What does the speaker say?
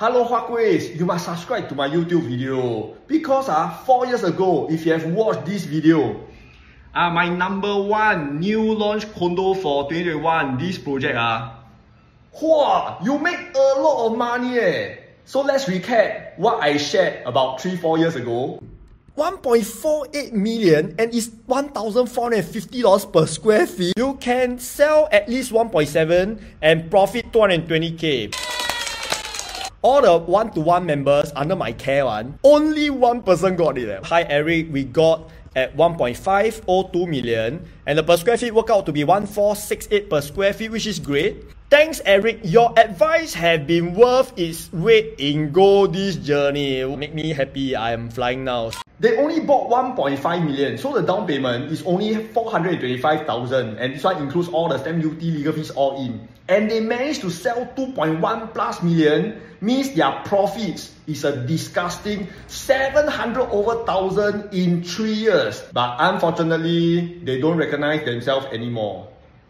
Hello Huakuis, you must subscribe to my YouTube video because 4 years ago, if you have watched this video, my number one new launch condo for 2021, this project, wow, you make a lot of money eh. So let's recap what I shared about 3-4 years ago. 1.48 million and it's $1,450 per square feet. You can sell at least 1.7 and profit 220k. All the one-to-one members under my care only one person got it. Hi Eric, we got at 1.502 million and the per square feet worked out to be 1468 per square feet, which is great. Thanks Eric, your advice have been worth its weight in gold this journey. Make me happy, I am flying now. They only bought 1.5 million, so the down payment is only 425,000 and this one includes all the stamp duty, legal fees all in. And they managed to sell 2.1 plus million, means their profits is a disgusting 700 over 1,000 in 3 years. But unfortunately, they don't recognize themselves anymore.